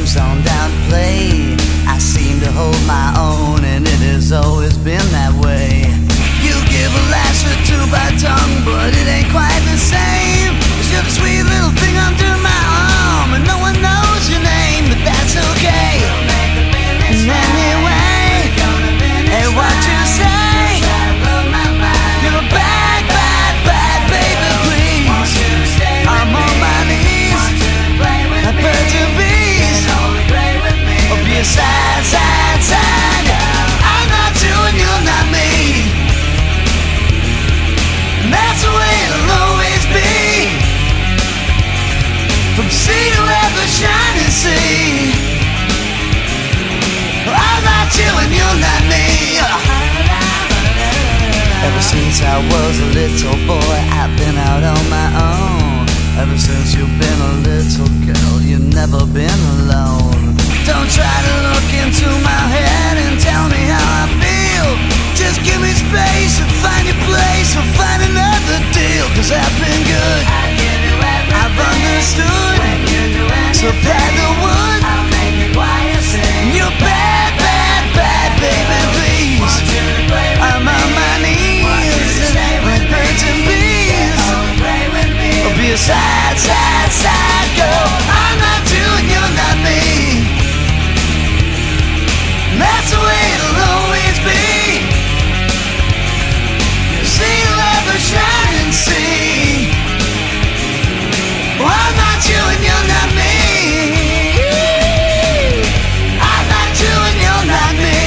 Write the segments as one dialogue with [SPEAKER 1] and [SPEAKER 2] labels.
[SPEAKER 1] moves on down to play. I seem to hold my own, and it has always been that way. You give a lash or two by tongue, but it ain't quite the same. You're the sweet little thing under my arm, and no one knows your name, but that's okay. Anyway, hey, what you say? You're a bad, bad, bad baby, please. I'm on my knees, like birds and bees. Oh, be a sad, sad, sad girl. I'm not you and you're not me, and that's the way it'll always be. From sea to ever shining sea, I'm not you and you're not me. Ever since I was a little boy, I've been out on my own. Ever since you've been a little girl, you've never been alone. Don't try to look into my head and tell me how I feel. Just give me space and find your place, or find another deal. Cause I've been good, I've understood. So pad the wood, and you're bad, bad, bad baby, please. I'm on my knees, like birds and bees. I'll be a sad, sad, sad girl. I'm not you and you're not me, and that's the way it'll always be. See you ever shine and see. Well, I'm not you and you're not me. I'm not you and you're not me.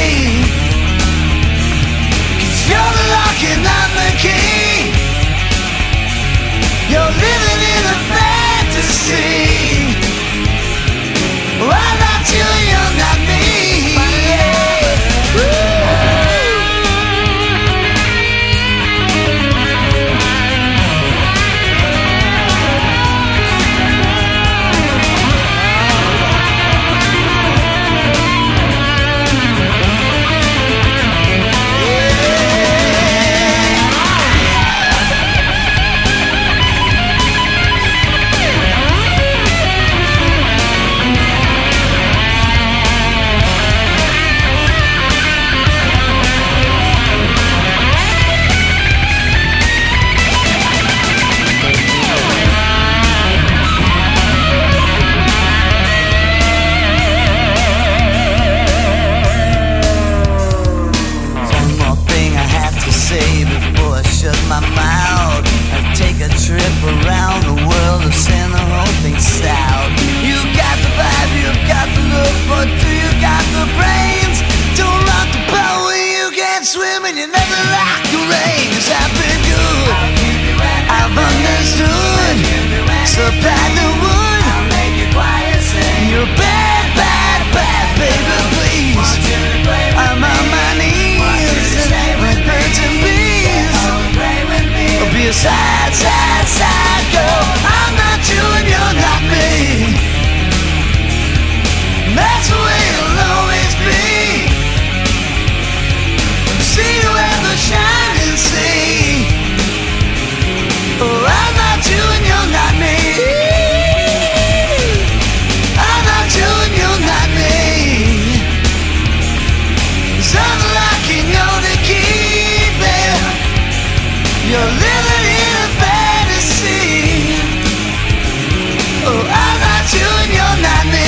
[SPEAKER 1] 'Cause you're the lock and I'm the key. You're living in a fantasy. Well, I'm not you and you're not me. Before I shut my mouth, I'd take a trip around the world to send the whole thing south. You got the vibe, you got the look, but do you got the brains? Don't rock the boat when you can't swim and you never like the rain. 'Cause I've been good, I've understood. So pad the wood, you're bad, bad, bad baby, please. I'm on my knees, like birds and bees. I'll be a sad, sad, sad girl. I'm not you and you're not me, and that's the way it'll always be. From sea to ever shine and see. Oh, I'm not you and you're not me. I'm not you and you're not me. 'Cause I'm the lock and you're the key, babe. You're living in a fantasy. Oh, I'm not you and you're not me.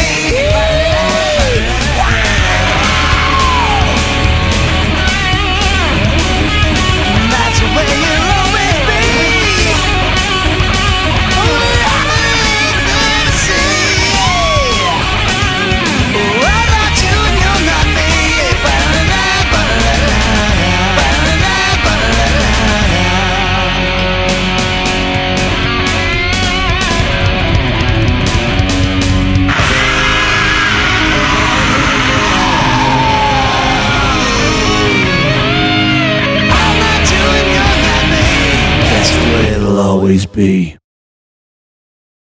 [SPEAKER 1] And that's the way you'll always be. Oh, I'm in a fantasy. Oh, I'm not you and you're not me.
[SPEAKER 2] Always be.